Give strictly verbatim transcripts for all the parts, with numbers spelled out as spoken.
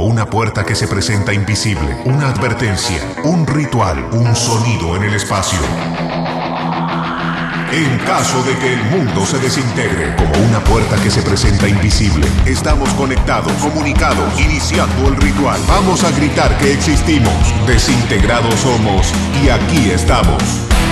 como una puerta que se presenta invisible, una advertencia, un ritual, un sonido en el espacio. En caso de que el mundo se desintegre, como una puerta que se presenta invisible, estamos conectados, comunicados, iniciando el ritual. Vamos a gritar que existimos, desintegrados somos y aquí estamos.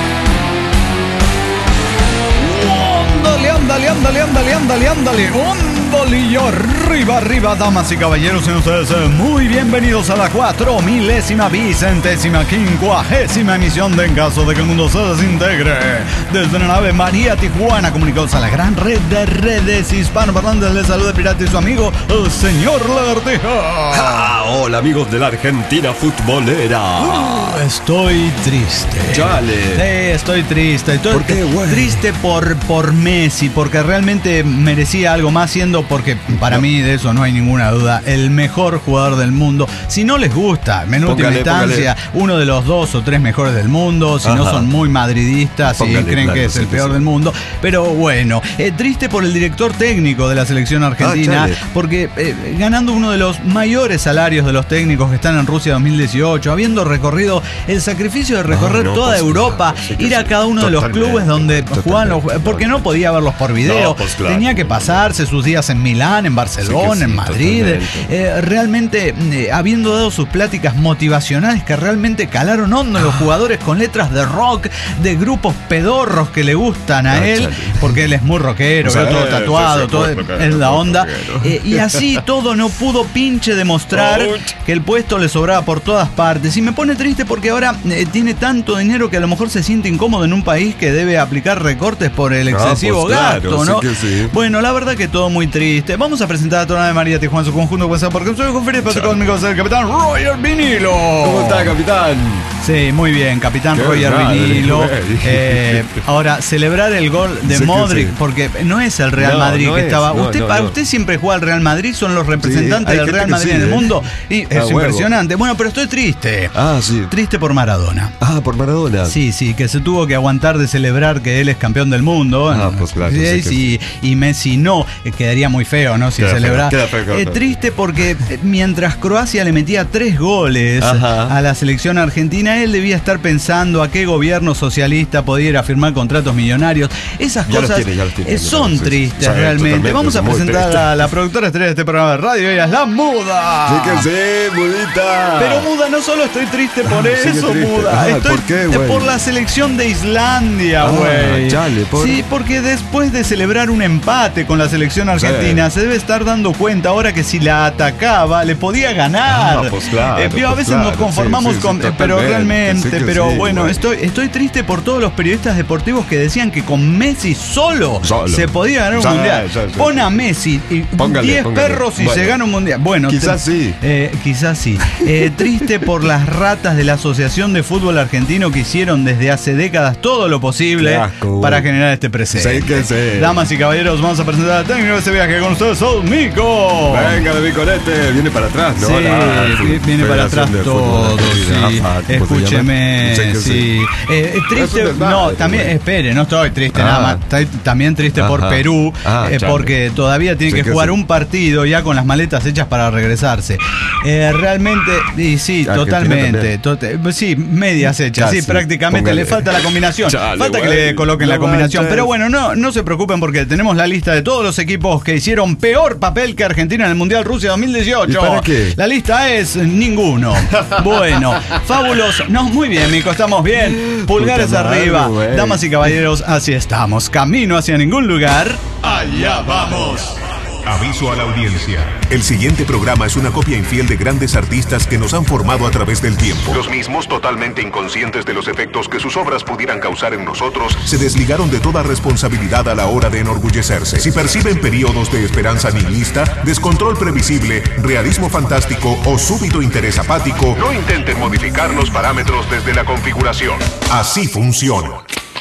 Ándale, ándale, ándale, ándale, ándale, ándale, ándale, y arriba, arriba, damas y caballeros, sean ustedes muy bienvenidos a la cuatro milésima, vicentésima, quincuagésima emisión de En Caso de que el Mundo se Desintegre. Desde la nave María Tijuana, comunicados a la gran red de redes hispanoparlantes, les saluda el pirata y su amigo, el señor Lagartija. Ah, hola amigos de la Argentina futbolera. Uh, estoy triste. Chale. Sí, estoy triste. Estoy ¿Por qué, güey? Triste por, por Messi, porque realmente merecía algo más, siendo, porque para no. mí de eso no hay ninguna duda, el mejor jugador del mundo. Si no les gusta, en última instancia, póngale. uno de los dos o tres mejores del mundo, si Ajá. no son muy madridistas póngale, y creen claro, que es sí, el peor sí. del mundo. Pero bueno, eh, triste por el director técnico de la selección argentina, ah, porque eh, ganando uno de los mayores salarios de los técnicos que están en Rusia dos mil dieciocho, habiendo recorrido el sacrificio de recorrer no, no, toda pues, Europa, no, sí ir a cada uno totalmente, de los clubes donde jugaban los, porque no podía verlos por video, no, pues, claro. tenía que pasarse sus días en Milán, en Barcelona, sí, sí, en Madrid, eh, realmente eh, habiendo dado sus pláticas motivacionales que realmente calaron hondo en los jugadores, con letras de rock, de grupos pedorros que le gustan a él, porque él es muy rockero, o sea, todo tatuado, todo es la onda, eh, y así todo no pudo pinche demostrar que el puesto le sobraba por todas partes, y me pone triste porque ahora eh, tiene tanto dinero que a lo mejor se siente incómodo en un país que debe aplicar recortes por el excesivo ah, pues gasto, claro, ¿no? Sí sí. Bueno, la verdad que todo muy triste. Vamos a presentar a toda la María Tijuana en su conjunto, porque soy conferencia para conmigo, el capitán Roger Vinilo. ¿Cómo está, capitán? Sí, muy bien, capitán Qué Roger verdad, Vinilo. Eh, ahora, celebrar el gol de sí, Modric, sí. porque no es el Real no, Madrid no que es, estaba. No, usted, no, no. usted siempre juega al Real Madrid, son los representantes sí, del Real Madrid sí, en el mundo. Y es ah, impresionante. Bueno, pero estoy triste. Ah, sí. Triste por Maradona. Ah, por Maradona. Sí, sí, que se tuvo que aguantar de celebrar que él es campeón del mundo. Ah, pues claro. Sí, sí, y Messi no, quedaría muy feo, ¿no? Si celebra. Eh, triste porque mientras Croacia le metía tres goles Ajá. a la selección argentina, él debía estar pensando a qué gobierno socialista pudiera firmar contratos millonarios. Esas ya cosas tiene, tiene, son sí, tristes sí, realmente. Vamos a presentar a la productora estrella de este programa de radio, ella es la Muda. Sí que sí, Mudita. Pero Muda, no solo estoy triste por ah, eso, triste. Muda. Ah, estoy ¿por qué, güey? Por la selección de Islandia, güey. Ah, chale, por... Sí, porque después de celebrar un empate con la selección argentina, sí. se debe estar dando cuenta ahora que si la atacaba le podía ganar. Ah, pues claro, eh, pues a veces claro, nos conformamos sí, sí, con, sí, pero realmente, sí pero sí, bueno, güey. estoy estoy triste por todos los periodistas deportivos que decían que con Messi solo, solo. se podía ganar un ya, mundial. Ya, ya, Pon a Messi y diez perros y bueno, se gana un mundial. Bueno, quizás te, sí. Eh, quizás sí. Eh, triste por las ratas de la Asociación de Fútbol Argentino que hicieron desde hace décadas todo lo posible asco, para generar este presente. Sí que sí. Damas y caballeros, vamos a presentar al técnico de ese viaje con ustedes, son Mico. Venga de Micolete, viene para atrás, ¿no? Sí, la, viene para atrás todo, sí. Escúcheme, sí. Eh, triste, no, también, espere, no estoy triste ah. nada más, estoy también triste Ajá. por Perú, ah, eh, porque todavía tiene sí que, que jugar sí. un partido ya con las maletas hechas para regresarse. Eh, realmente, y sí, Argentina totalmente, to- sí, medias hechas, Casi. sí, prácticamente, Póngale. le falta la combinación, Chale, falta güey. que le coloquen no la combinación, manches. pero bueno, no, no se preocupen porque tenemos la lista de todos los equipos que hicieron peor papel que Argentina en el Mundial Rusia dos mil dieciocho. ¿Y para qué? La lista es ninguno. Bueno, fabuloso. No, muy bien, Mico, estamos bien. Pulgares Puta arriba. Madre, Damas y caballeros, así estamos. Camino hacia ningún lugar. Allá vamos. Aviso a la audiencia. El siguiente programa es una copia infiel de grandes artistas que nos han formado a través del tiempo. Los mismos, totalmente inconscientes de los efectos que sus obras pudieran causar en nosotros, se desligaron de toda responsabilidad a la hora de enorgullecerse. Si perciben periodos de esperanza nihilista, descontrol previsible, realismo fantástico o súbito interés apático, no intenten modificar los parámetros desde la configuración. Así funciona.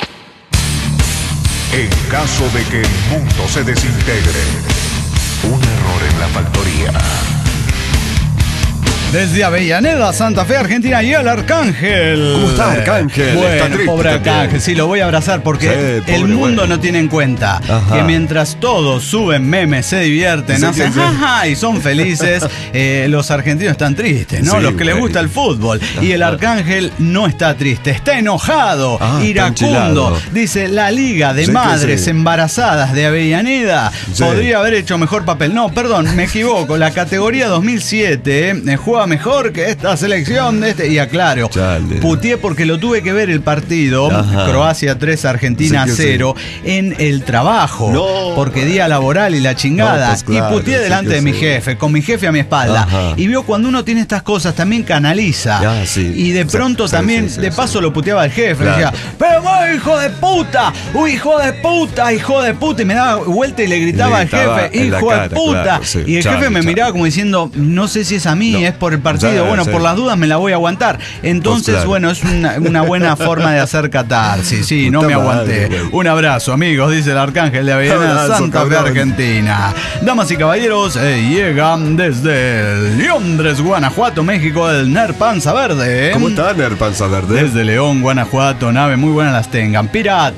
En caso de que el mundo se desintegre, un error en la factoría. Desde Avellaneda, Santa Fe, Argentina, y el Arcángel. ¿Cómo está, Arcángel? Bueno, está triste pobre también. Arcángel, sí, lo voy a abrazar porque sí, el mundo bueno. no tiene en cuenta Ajá. que mientras todos suben memes, se divierten, sí, hacen sí, sí. jaja y son felices, eh, los argentinos están tristes, ¿no? Sí, los que les gusta el fútbol. Ajá. Y el Arcángel no está triste, está enojado, ah, iracundo. Dice, la Liga de sí, Madres sí. Embarazadas de Avellaneda sí. podría haber hecho mejor papel. No, perdón, me equivoco. La categoría dos mil siete eh, juega mejor que esta selección de este. Y aclaro, Chale. Puteé porque lo tuve que ver el partido, Ajá. Croacia tres, Argentina sí, cero, sí. en el trabajo. No. Porque día laboral y la chingada. No, pues claro, y puteé delante sí de mi sí. jefe, con mi jefe a mi espalda. Ajá. Y vio cuando uno tiene estas cosas, también canaliza. Ya, sí. Y de pronto sí, también, sí, sí, de paso sí. lo puteaba el jefe. Claro. Decía, pero vos, hijo de puta, uy, hijo de puta, hijo de puta. Y me daba vuelta y le gritaba, le gritaba al jefe, hijo cara, de puta. Claro, sí. Y el Charlie, jefe me Charlie. miraba como diciendo, no sé si es a mí, no. es por el partido. Ya, bueno, sí. por las dudas me la voy a aguantar. Entonces, pues claro. bueno, es una, una buena forma de hacer catarsis. Sí, no me aguanté. Madre, un abrazo, amigos, dice el Arcángel de Avellaneda, Santa Fe, Argentina. Damas y caballeros, eh, llegan desde Londres, Guanajuato, México, el Ner Panza Verde. ¿Cómo está Ner Panza Verde? Desde León, Guanajuato, nave muy buena las tengan.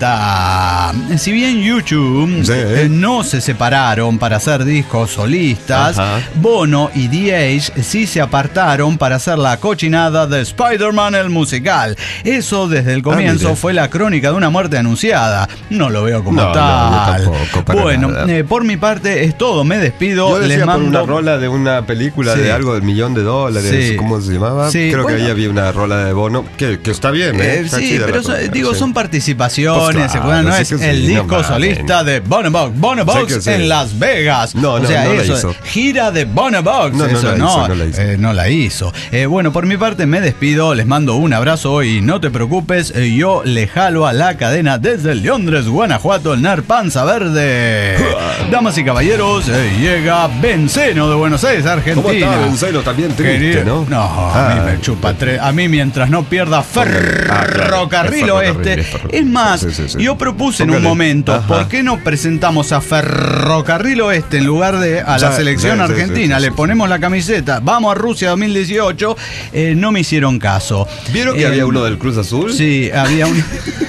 Pirata. Si bien YouTube sí. eh, no se separaron para hacer discos solistas, Ajá. Bono y D H sí se apartaron para hacer la cochinada de Spider-Man el musical. Eso desde el comienzo ah, fue la crónica de una muerte anunciada. No lo veo como no, tal. No, tampoco, bueno, eh, por mi parte es todo. Me despido. Yo decía les mando por una rola de una película sí. de algo del millón de dólares. Sí. ¿Cómo se llamaba? Sí, Creo bueno. que ahí había una rola de Bono que, que está bien. ¿eh? Está sí, pero so, digo, sí. son participaciones. Pues claro, no es el sí, disco no solista de Bono Box. Bono Box sí. en Las Vegas. No, no, o sea, no eso, la hizo. Gira de Bono Box. No, eso, no, la no, hizo, no la hizo. Eh, no la hizo. Eh, bueno, por mi parte me despido. Les mando un abrazo y no te preocupes. Eh, yo le jalo a la cadena desde Londres, Guanajuato, el Ner Panza Verde. Damas y caballeros, eh, llega Benceno de Buenos Aires, Argentina. ¿Cómo está Benceno? También triste, Querido, ¿no? No, ah, a mí me chupa tres. A mí mientras no pierda Ferrocarril ah, claro. Oeste. Es, es más, sí, sí, sí. yo propuse Póngale. en un momento, Ajá. ¿por qué no presentamos a Ferrocarril Oeste en lugar de a la ya, selección ya, argentina? Sí, sí, sí, Le ponemos sí. la camiseta, vamos a Rusia dos mil dieciocho. Eh, no me hicieron caso. ¿Vieron que eh, había uno del Cruz Azul? Sí, había un...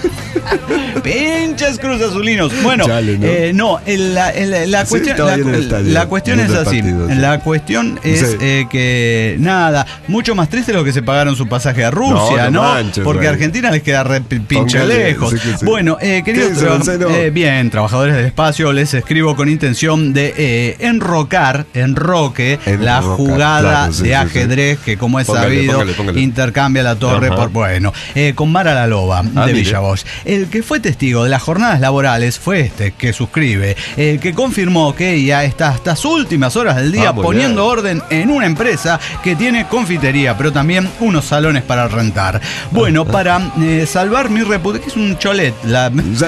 Pinches Cruz Azulinos. Bueno, Chale, ¿no? Eh, no, el, la, el, la cuestión, sí, la, estadio, la cuestión es así. Partido, sí. La cuestión es sí. eh, que nada, mucho más triste lo que se pagaron su pasaje a Rusia, ¿no? no, no? Manches, Porque a Argentina les queda re pinche Póngale, lejos. Sí, sí. Bueno, eh, queridos tra eh, bien, trabajadores del espacio, les escribo con intención de eh, enrocar, enroque, enrocar, la jugada claro, sí, de sí, ajedrez sí. que, como es póngale, sabido, póngale, póngale. intercambia la torre Ajá. por, bueno, eh, con Mara la Loba ah, de Villa Bosch. El que fue testigo de las jornadas laborales fue este que suscribe, el que confirmó que ella está hasta las últimas horas del día ah, poniendo bien. orden en una empresa que tiene confitería, pero también unos salones para rentar. Bueno, para eh, salvar mi reputación, que es un cholet, la... sí.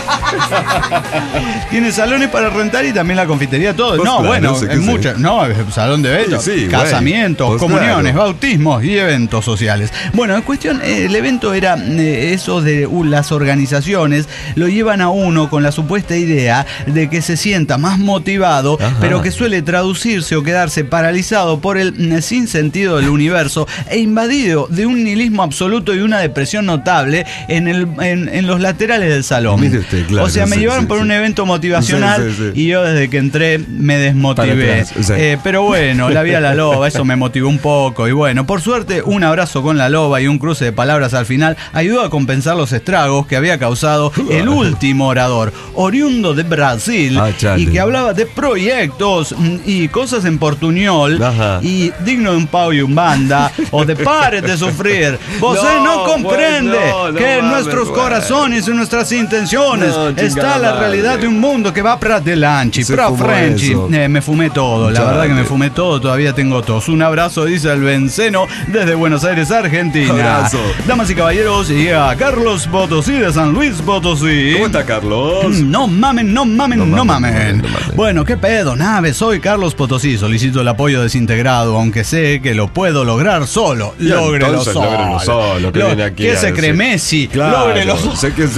tiene salones para rentar y también la confitería, todo. Pues no, claro, bueno, no, en muchas, no, salón de eventos, sí, sí, casamientos, pues comuniones, claro. bautismos y eventos sociales. Bueno, en cuestión, eh, el evento era eh, eso de uh, las organizaciones lo llevan a uno con la supuesta idea de que se sienta más motivado, Ajá. pero que suele traducirse o quedarse paralizado por el sinsentido del universo e invadido de un nihilismo absoluto y una depresión notable en, el, en, en los laterales del salón. Usted, claro, o sea, me sí, llevaron sí, por sí. un evento motivacional sí, sí, sí. y yo desde que entré me desmotivé. Sí. Eh, pero bueno, la vida a la loba, eso me motivó un poco. Y bueno, por suerte, un abrazo con la loba y un cruce de palabras al final ayudó a compensar los estragos que había causado el último orador, oriundo de Brasil, ah, y que hablaba de proyectos y cosas en portuñol Ajá. y digno de un pau y un banda, o de pares de sufrir. Vos no, no comprende pues no, no, que en nuestros bueno. corazones y nuestras intenciones no, está la realidad madre. de un mundo que va para adelante, para Frenchy. Eh, me fumé todo, la Chale. verdad que me fumé todo, todavía tengo tos. Un abrazo, dice el Benceno desde Buenos Aires, Argentina. Abrazo. Damas y caballeros, llega Carlos Potosí de San Luis Potosí. ¿Cómo está, Carlos? No mamen, no mamen, no, no, mamen. mamen. no mamen. Bueno, ¿qué pedo, nave? Soy Carlos Potosí. Solicito el apoyo desintegrado, aunque sé que lo puedo lograr solo. Bien, Lógrelo solo. Lógrelo solo. Que Lo, viene aquí ¿Qué se cree Messi? Claro, Lógrelo solo. Sé que sí.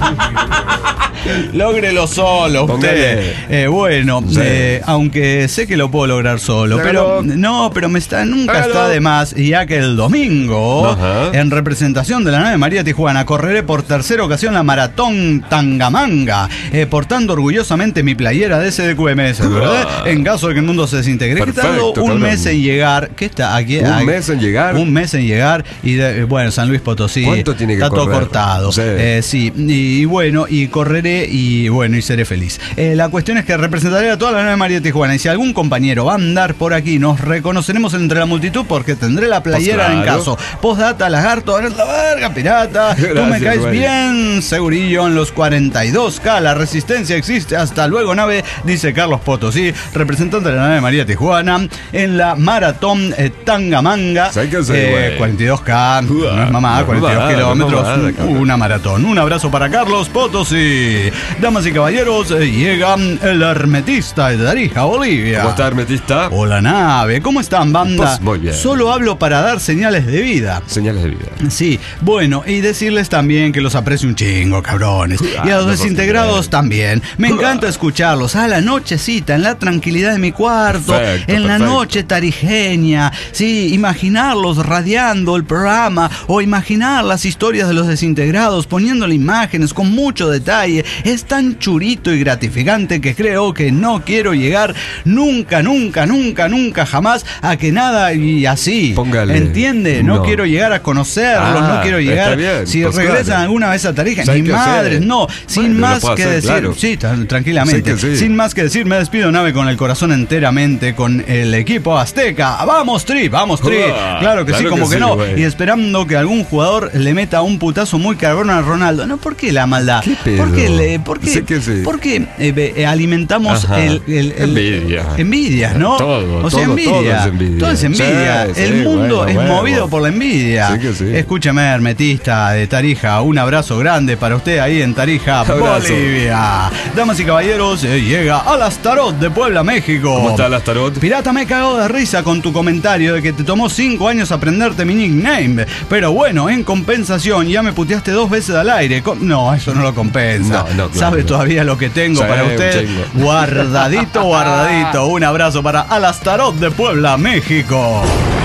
Lógrelo solo usted. Eh, bueno, sí. eh, aunque sé que lo puedo lograr solo, pero no, pero me está nunca Hágalo. está de más, ya que el domingo, Ajá. en representación de la nave María Tijuana, correré por tercera ocasión la maratón Tangamanga, eh, portando orgullosamente mi playera de S D Q M S, ¿verdad? Ah. En caso de que el mundo se desintegre. Perfecto, ¿Qué tal? Un mes en llegar. ¿Qué está aquí? Un aquí, mes en llegar. Un mes en llegar y de, bueno, San Luis Potosí. ¿Cuánto tiene que está correr? todo cortado. Sí, eh, sí. Y, y bueno, y correré y bueno, y seré feliz. Eh, la cuestión es que representaré a toda la nave María Tijuana y si algún compañero va a andar por aquí, nos reconoceremos entre la multitud porque tendré la playera pues claro. en caso. Postdata, lagarto, eres la verga, pirata. Gracias, tú me caes güey. bien, segurillo en los cuarenta y dos K. La resistencia existe. Hasta luego, nave, dice Carlos Potosí, representante de la nave María Tijuana, en la maratón eh, Tangamanga. Eh, cuarenta y dos K, uh, no es mamá, cuarenta y dos kilómetros, una maratón. Un abrazo para Carlos Potosí. Damas y caballeros, eh, llega el hermetista de Tarija, Bolivia. ¿Cómo está, hermetista? Hola, nave. ¿Cómo están, banda? Pues muy bien. Solo hablo para dar señales de vida. Señales de vida. Sí, bueno, y decirles también que los aprecio un chingo, cabrones. Ah, y a los no desintegrados también. Me encanta escucharlos a la nochecita, en la tranquilidad de mi cuarto, perfecto, en la perfecto. noche tarijeña. Sí, imaginarlos radiando el programa o imaginar las historias de los desintegrados, poniéndole imágenes con mucho detalle. Es tan churito y gratificante que creo que no quiero llegar nunca, nunca, nunca, nunca, jamás a que nada y así. Póngale. ¿Entiende? No, no quiero llegar a conocerlos, ah, no quiero llegar. Bien, si pues regresan claro. alguna vez a Tarija, ni madres, no. Sin bueno, más que hacer, decir, claro. sí, tranquilamente. Sí. Sin más que decir, me despido, nave, con el corazón enteramente con el equipo azteca. ¡Vamos, Tri! ¡Vamos, Tri! Uh, claro que claro sí, como que, que sí, no. Wey. Y esperando que algún jugador le meta un putazo muy cabrón a Ronaldo. No, ¿por qué la maldad? ¿Qué pedo? ¿Por qué, le, por qué, sí sí. ¿por qué eh, eh, alimentamos el, el, el envidia? Envidias, ¿no? Todo, o sea, todo, envidia. Todo es envidia. Todo es envidia. Sí, el sí, mundo bueno, es bueno. movido por la envidia. Sí que sí. Escúchame, hermetista de Tarija, un abrazo grande para usted ahí en Tarija, abrazo. Bolivia. Damas y caballeros, eh, llega Alastarot de Puebla, México. ¿Cómo está Alastarot? Pirata, me cagó de risa con tu comentario de que te tomó cinco años aprenderte mi nickname. Pero bueno, en compensación ya me puteaste dos veces al aire. No, eso no lo compensa. No, no, claro, ¿Sabe no. todavía lo que tengo sí, para usted? Guardadito, guardadito. Un abrazo para Alastarot de Puebla, México.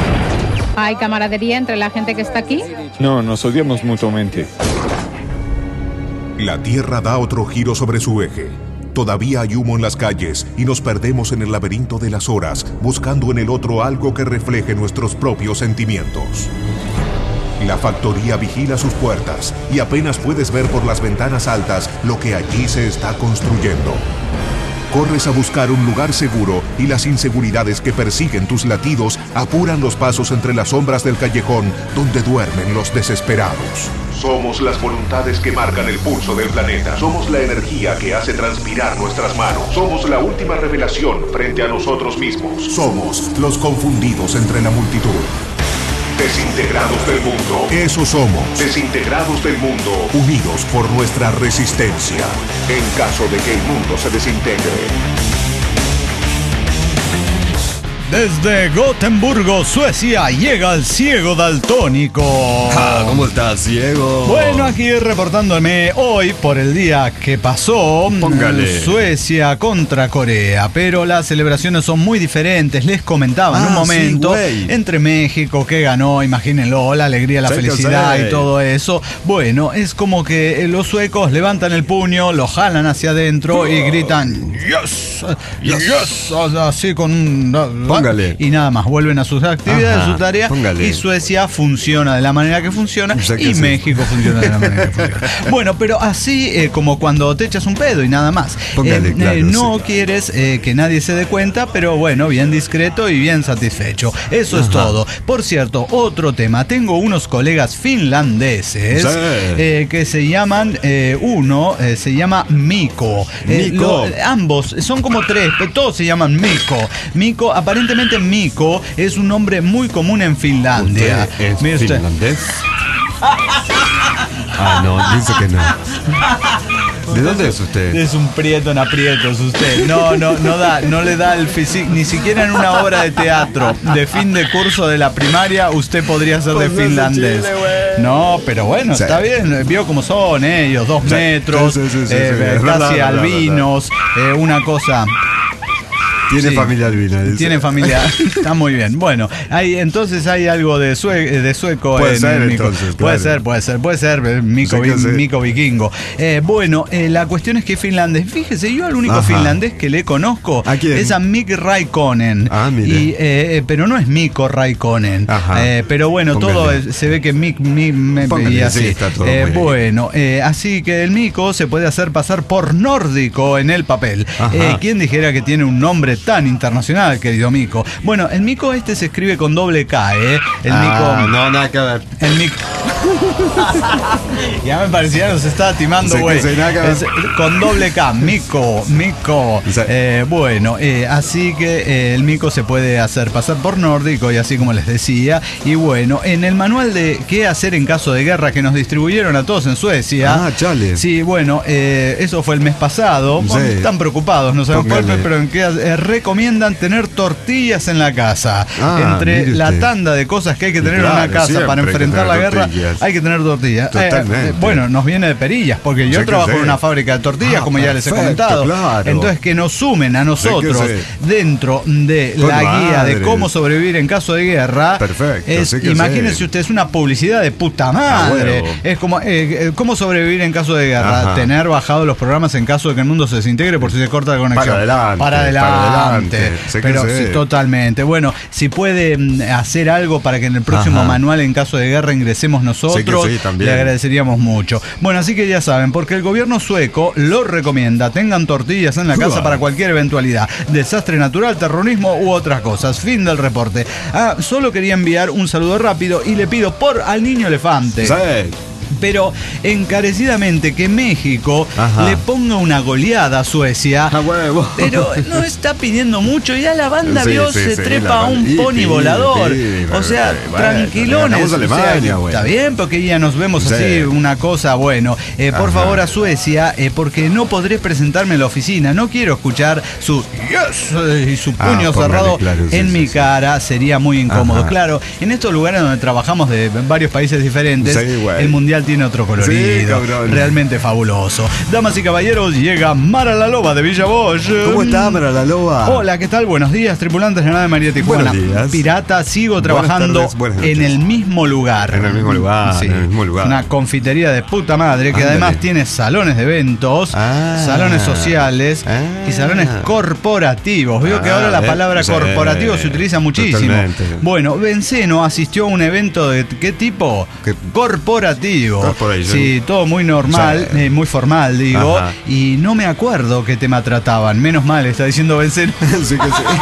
¿Hay camaradería entre la gente que está aquí? No, nos odiamos mutuamente. La Tierra da otro giro sobre su eje. Todavía hay humo en las calles y nos perdemos en el laberinto de las horas, buscando en el otro algo que refleje nuestros propios sentimientos. La factoría vigila sus puertas y apenas puedes ver por las ventanas altas lo que allí se está construyendo. Corres a buscar un lugar seguro y las inseguridades que persiguen tus latidos apuran los pasos entre las sombras del callejón donde duermen los desesperados. Somos las voluntades que marcan el pulso del planeta. Somos la energía que hace transpirar nuestras manos. Somos la última revelación frente a nosotros mismos. Somos los confundidos entre la multitud. Desintegrados del mundo. Eso somos. Desintegrados del mundo. Unidos por nuestra resistencia. En caso de que el mundo se desintegre. Desde Gotemburgo, Suecia, llega el ciego daltónico. Ah, ¿cómo estás, ciego? Bueno, aquí reportándome hoy por el día que pasó. Póngale. Suecia contra Corea, pero las celebraciones son muy diferentes. Les comentaba en ah, un momento sí, entre México que ganó, imagínenlo, la alegría, la sé felicidad sé. y todo eso. Bueno, es como que los suecos levantan el puño, lo jalan hacia adentro oh. y gritan yes, yes, yes, así con un... Póngale. Y nada más, vuelven a sus actividades, Ajá, a su tarea. Póngale. Y Suecia funciona de la manera que funciona. O sea que y sí. México funciona de la manera que funciona. Bueno, pero así eh, como cuando te echas un pedo y nada más. Póngale, eh, claro, eh, no sí. quieres eh, que nadie se dé cuenta, pero bueno, bien discreto y bien satisfecho. Eso Ajá. es todo. Por cierto, otro tema. Tengo unos colegas finlandeses sí. eh, que se llaman, eh, uno eh, se llama Mikko. Eh, Mikko. Lo, ambos, son como tres, pero todos se llaman Mikko. Mikko, aparentemente Mikko es un nombre muy común en Finlandia. ¿Es Mire usted. finlandés? Ah, no, dice que no. ¿De dónde es usted? Es un prieto en aprietos usted. No, no, no da, no le da el físico, ni siquiera en una obra de teatro de fin de curso de la primaria usted podría ser de finlandés. No, pero bueno, sí. Está bien. Vio cómo son ellos, dos sí. metros, sí, sí, sí, eh, sí, casi verdad, albinos, verdad. Eh, una cosa. Tiene sí, familia albina. Dice. Tiene familia. Está muy bien. Bueno, hay, entonces hay algo de, sue, de sueco puede en ser, el mico. Entonces, puede claro. ser, puede ser, puede ser. Mico, vi, mico vikingo. Eh, bueno, eh, la cuestión es que es finlandés. Fíjese, yo al único Ajá. finlandés que le conozco ¿A es a Mick Raikkonen. Ah, mire. Y, eh, pero no es Mikko Raikkonen. Eh, pero bueno, Póngale. todo es, se ve que Mick, Mick me veía así. Sí, eh, bueno, eh, así que el mico se puede hacer pasar por nórdico en el papel. Eh, ¿Quién dijera que tiene un nombre tan internacional, querido mico? Bueno, el mico este se escribe con doble K, ¿eh? El ah, mico. No, nada que ver. El mico. Ya me parecía que nos estaba timando, güey. Con doble K, mico, mico. Sí. Eh, bueno, eh, así que eh, el mico se puede hacer pasar por nórdico y así como les decía. Y bueno, en el manual de qué hacer en caso de guerra que nos distribuyeron a todos en Suecia. Ah, chale. Sí, bueno, eh, eso fue el mes pasado. Sí. Bueno, están preocupados, no saben cuál, pero en qué eh, recomiendan tener tortillas en la casa. Ah, entre la tanda de cosas que hay que tener claro, en una casa para enfrentar la guerra, tortillas. Hay que tener tortillas. Eh, eh, bueno, nos viene de Perillas, porque yo sí trabajo en una fábrica de tortillas, ah, como ya les he comentado. Claro. Entonces, que nos sumen a nosotros sí dentro de Con la madre. guía de cómo sobrevivir en caso de guerra. Perfecto. Es, sí imagínense sé. usted, es una publicidad de puta madre. Ah, es como, eh, ¿cómo sobrevivir en caso de guerra? Ajá. Tener bajado los programas en caso de que el mundo se desintegre por si se corta la conexión. Para adelante. Para adelante. Para adelante. Pero sí, totalmente. Bueno, si puede hacer algo para que en el próximo Ajá. manual en caso de guerra ingresemos nosotros, sí sí, le agradeceríamos mucho. Bueno, así que ya saben, porque el gobierno sueco lo recomienda, tengan tortillas en la casa uh. para cualquier eventualidad, desastre natural, terrorismo u otras cosas. Fin del reporte. Ah, solo quería enviar un saludo rápido y le pido por al niño elefante. Sí. Pero encarecidamente que México Ajá. le ponga una goleada a Suecia. A huevo. Pero no está pidiendo mucho. Ya la banda sí, vio sí, se sí, trepa a un pony y, volador. Y, y, o sea, bueno, tranquilones. Alemania, o sea, está bien, porque ya nos vemos sí. así, una cosa, bueno. Eh, por Ajá. favor a Suecia, eh, porque no podré presentarme en la oficina. No quiero escuchar su yes y su puño ah, cerrado claro, en sí, mi sí, cara. Sí. Sería muy incómodo. Ajá. Claro, en estos lugares donde trabajamos de varios países diferentes, sí, el mundial tiene otro colorido, sí, realmente fabuloso. Damas y caballeros, llega Mara la Loba de Villa Bosch. ¿Cómo está Mara la Loba? Hola, ¿qué tal? Buenos días, tripulantes de la nave María Tijuana. Buenos días. Pirata, sigo trabajando en el mismo lugar. En el mismo lugar, sí. en el mismo lugar. Una confitería de puta madre que Ándale. además tiene salones de eventos, ah, salones sociales ah, y salones corporativos. Veo ah, que ahora la palabra eh, corporativo sí, se utiliza muchísimo. Totalmente. Bueno, Benceno asistió a un evento de ¿qué tipo? ¿Qué? Corporativo. Sí, todo muy normal, sí. eh, muy formal, digo. Ajá. Y no me acuerdo qué tema trataban. Menos mal, está diciendo Benceno. Sí que sí.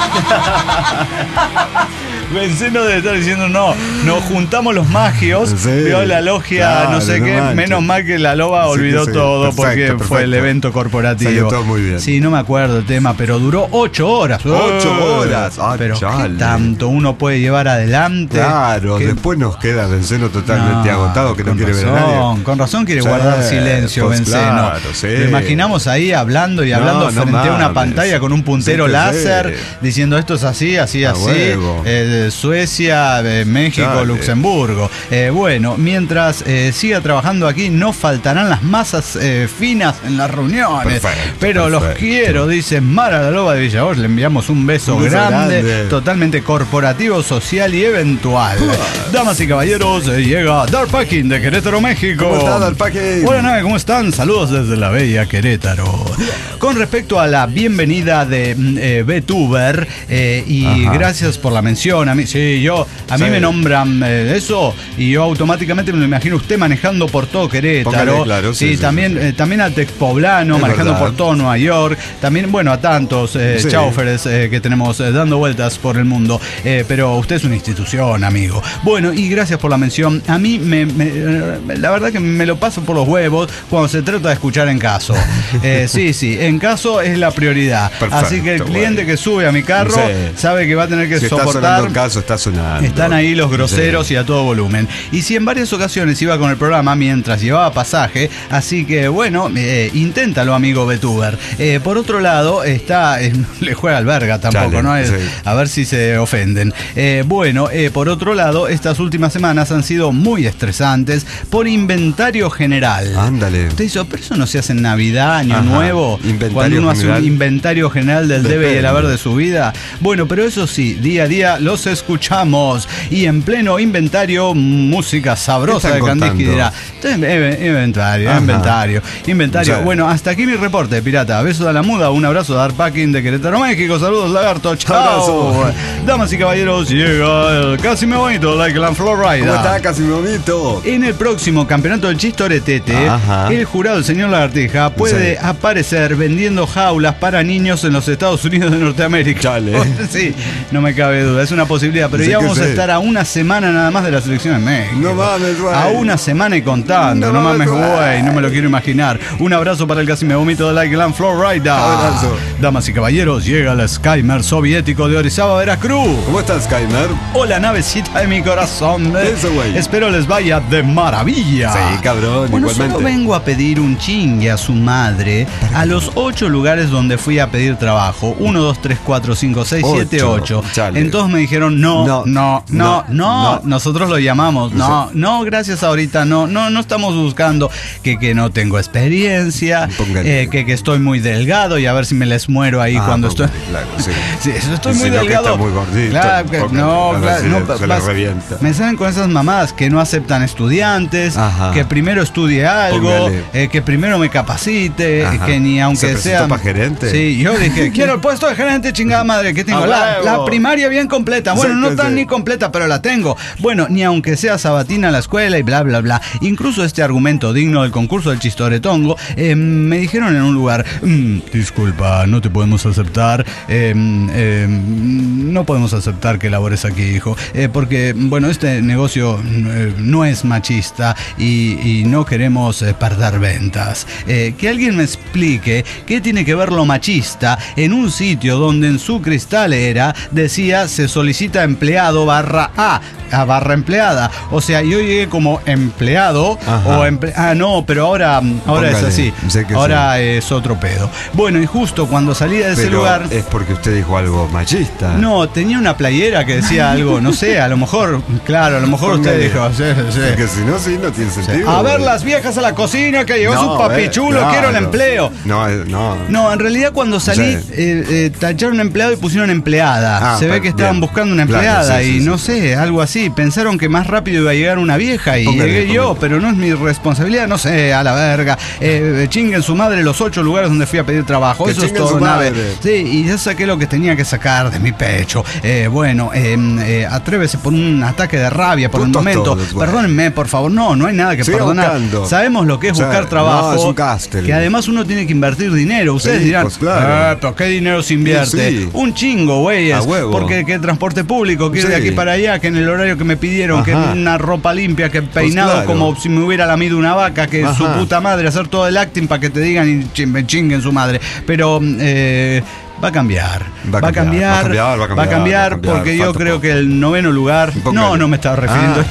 Benceno debe estar diciendo, no, nos juntamos los magios, sí, vio la logia, claro, no sé no qué, manches. Menos mal que la Loba sí, olvidó sí, todo perfecto, porque perfecto. fue el evento corporativo. Salió todo muy bien. Sí, no me acuerdo el tema, pero duró ocho horas. Ocho horas. Ah, pero chale. ¿Qué tanto uno puede llevar adelante? Claro, que... después nos queda Benceno totalmente no, agotado, que no quiere razón, ver a nadie. Con razón quiere sí, guardar silencio, pues Benceno. Claro, sí. Lo imaginamos ahí hablando y hablando no, frente no a una pantalla con un puntero sí, láser, sí. diciendo esto es así, así, a así. Eh, Suecia, eh, México, Chale. Luxemburgo. Eh, bueno, mientras eh, siga trabajando aquí, no faltarán las masas eh, finas en las reuniones. Perfecto, pero perfecto. Los quiero, dice Mara la Loba de Villa Bosch. Le enviamos un beso, un beso grande, grande, totalmente corporativo, social y eventual. Uh. Damas y caballeros, eh, llega Dark Packing de Querétaro, México. ¿Cómo está Dark Packing? Hola, nave, ¿cómo están? Saludos desde la bella Querétaro. Con respecto a la bienvenida de eh, VTuber, eh, y Ajá. gracias por la mención. A mí, sí, yo A mí sí. me nombran eh, eso y yo automáticamente me lo imagino usted manejando por todo Querétaro. Claro, sí, sí, también, sí, sí. Eh, también al Texpoblano, es manejando verdad. por todo Nueva York. También, bueno, a tantos eh, sí. chauffeurs eh, que tenemos eh, dando vueltas por el mundo. Eh, pero usted es una institución, amigo. Bueno, y gracias por la mención. A mí, me, me, la verdad que me lo paso por los huevos cuando se trata de escuchar en caso. Eh, sí, sí, en caso es la prioridad. Perfecto, Así que el cliente güey. que sube a mi carro sí. sabe que va a tener que si soportar caso está sonando. Están ahí los groseros sí. y a todo volumen. Y si en varias ocasiones iba con el programa mientras llevaba pasaje, así que bueno, eh, inténtalo, amigo Betuber. Eh, por otro lado, está eh, le juega al verga tampoco, Chale, ¿no? Es, sí. A ver si se ofenden. Eh, bueno, eh, por otro lado, estas últimas semanas han sido muy estresantes por inventario general. Ándale. Usted dice, pero eso no se hace en Navidad, Año Ajá. Nuevo, inventario cuando uno general. hace un inventario general del Depende. debe y el haber de su vida. Bueno, pero eso sí, día a día los escuchamos. Y en pleno inventario, música sabrosa de Candiz dirá. Inventario, Ajá. inventario, inventario. O sea, bueno, hasta aquí mi reporte, pirata. Besos a la muda, un abrazo de Arpacking de Querétaro, México. Saludos, lagarto. Chao. Damas y caballeros, llega el Casi Me Bonito, like la Florida. ¿Cómo está, Casi Me Bonito? En el próximo campeonato del Chistoretete, Ajá. el jurado, el señor Lagartija, puede sí. aparecer vendiendo jaulas para niños en los Estados Unidos de Norteamérica. Chale. Sí, no me cabe duda, es una posibilidad. Pero ya vamos a estar a una semana nada más de la selección de México. No mames, güey. A una semana y contando. No, no mames, güey. No me lo quiero imaginar. Un abrazo para el Casi Me Vomito de Like Land Florida. Abrazo. Damas y caballeros, llega el Skymer soviético de Orizaba, Veracruz. ¿Cómo estás, Skymer? Hola, navecita de mi corazón. Eso, güey. Espero les vaya de maravilla. Sí, cabrón, bueno, igualmente. Solo vengo a pedir un chingue a su madre a los ocho lugares donde fui a pedir trabajo. Uno, dos, tres, cuatro, cinco, seis, siete, ocho. Entonces me dijeron, no, no, no, no, no, no. Nosotros lo llamamos. No, no, gracias ahorita. No, no, no estamos buscando que, que no tengo experiencia, eh, que, que estoy muy delgado y a ver si me les muero ahí ah, cuando estoy. Claro, sí. Sí, estoy si muy no delgado. Que está muy gordito. Claro, que, no, claro, no, se le revienta. Me salen con esas mamadas que no aceptan estudiantes, Ajá. que primero estudie algo, eh, que primero me capacite, Ajá. que ni aunque ¿Se sea. para gerente? Sí, yo dije, quiero el puesto de gerente, chingada madre, que tengo la, la primaria bien completa. Bueno, sí, no tan sí. ni completa, pero la tengo. Bueno, ni aunque sea sabatina a la escuela y bla, bla, bla. Incluso este argumento digno del concurso del Chistoretongo, eh, me dijeron en un lugar, mmm, disculpa, no te podemos aceptar, eh, eh, no podemos aceptar que labores aquí, hijo, eh, porque, bueno, este negocio eh, no es machista y, y no queremos eh, perder ventas. Eh, que alguien me explique qué tiene que ver lo machista en un sitio donde en su cristalera decía se solicita empleado barra A, a barra empleada. O sea, yo llegué como empleado Ajá. o emple ah no, pero ahora, ahora Póngale, es así. Sé que ahora sí. es otro pedo. Bueno, y justo cuando salí de ese pero lugar. Es porque usted dijo algo machista. No, tenía una playera que decía algo, no sé, a lo mejor, claro, a lo mejor Póngale. usted dijo, sí, sí. Porque si no, sí, no tiene sentido. Sí. A ver las viejas a la cocina que llegó no, su papichulo, eh, claro. quiero el empleo. No, no. No, en realidad cuando salí, sí. eh, eh, tacharon empleado y pusieron empleada. Ah, Se ve que estaban bien. buscando una empleada claro, sí, y sí, no sí. sé, algo así. Pensaron que más rápido iba a llegar una vieja y póngale, llegué póngale. yo, pero no es mi responsabilidad, no sé, a la verga. Eh, chinguen su madre los ocho lugares donde fui a pedir trabajo. Que Eso es todo, nave. Sí, y ya saqué lo que tenía que sacar de mi pecho. Eh, bueno, eh, eh, atrévese por un ataque de rabia por un momento. Todos, Perdónenme, por favor. No, no hay nada que Sigue perdonar. Buscando. Sabemos lo que es o sea, buscar trabajo. No, es un castel. Que además uno tiene que invertir dinero. Ustedes sí, dirán, pues claro. ah, pero ¿qué dinero se invierte? Sí, sí. Un chingo, güey. Porque que transporte público, que ir sí. de aquí para allá, que en el horario que me pidieron, Ajá. que una ropa limpia, que peinado pues claro. como si me hubiera lamido una vaca, que Ajá. su puta madre, hacer todo el acting para que te digan y me chinguen su madre. Pero eh, va a cambiar. Va a cambiar, va a cambiar, va a cambiar, va a cambiar, va a cambiar porque yo creo poco. que el noveno lugar. No, no me estaba refiriendo.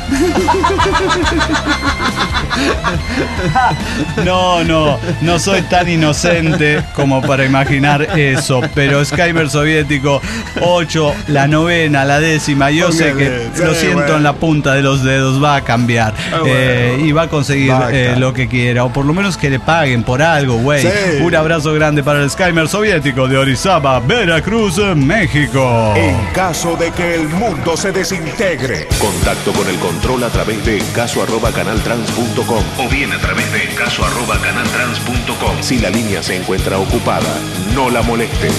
Ah. No, no, no soy tan inocente como para imaginar eso. Pero Skymer soviético, ocho, la novena, la décima. Yo Póngale, sé que sí, lo siento bueno. en la punta de los dedos. Va a cambiar ah, bueno. eh, y va a conseguir eh, lo que quiera. O por lo menos que le paguen por algo, güey. Sí. Un abrazo grande para el Skymer soviético de Orizaba, Veracruz, México. En caso de que el mundo se desintegre, contacto con el control a través de caso arroba canaltrans punto com o bien a través de caso arroba canaltrans punto com. Si la línea se encuentra ocupada, no la moleste.